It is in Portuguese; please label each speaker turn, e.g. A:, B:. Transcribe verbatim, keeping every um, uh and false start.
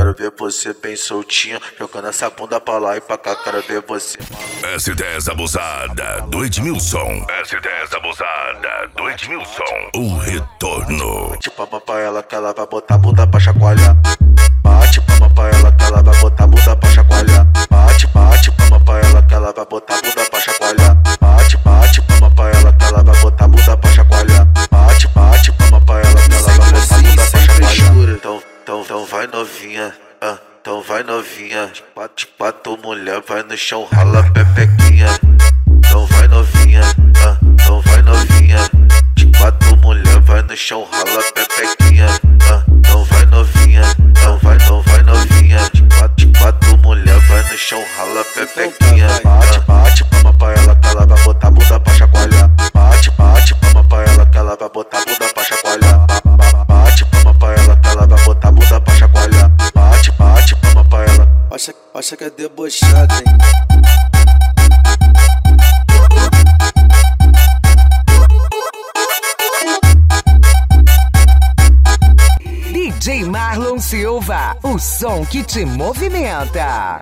A: quero ver você bem soltinho, jogando essa bunda pra lá e pra cá, quero ver você.
B: S dez abusada do Edmilson. S dez abusada do Edmilson. O retorno.
A: Bate palma pra ela que ela vai botar a bunda pra chacoalhar. Bate palma pra ela que ela vai botar a bunda pra chacoalhar. Bate, bate palma pra ela que ela vai botar a bunda pra chacoalhar. Bate, bate palma pra ela que ela vai botar a bunda pra chacoalhar. Bate, bate palma pra ela que ela vai botar a bunda pra chacoalhar. Então, então, então vai novinha, ah, então vai novinha. De quatro, de quatro mulher, vai no chão, rala pepequinha. Então vai novinha, ah, então vai novinha. De quatro mulher, vai no chão, rala pepequinha. Ah, então vai novinha, então vai, então vai novinha. De quatro, de quatro mulher, vai no chão, rala pepequinha. Bate, bate palma pra ela que ela vai botar a bunda pra chacoalhar. Bate, bate palma pra ela que ela vai botar a bunda pra chacoalhar. Bate palma pra ela que ela vai botar a bunda pra chacoalhar. Bate, bate palma pra ela.
C: Acha, acha que é debochado, hein?
D: D J Marlon Silva, o som que te movimenta.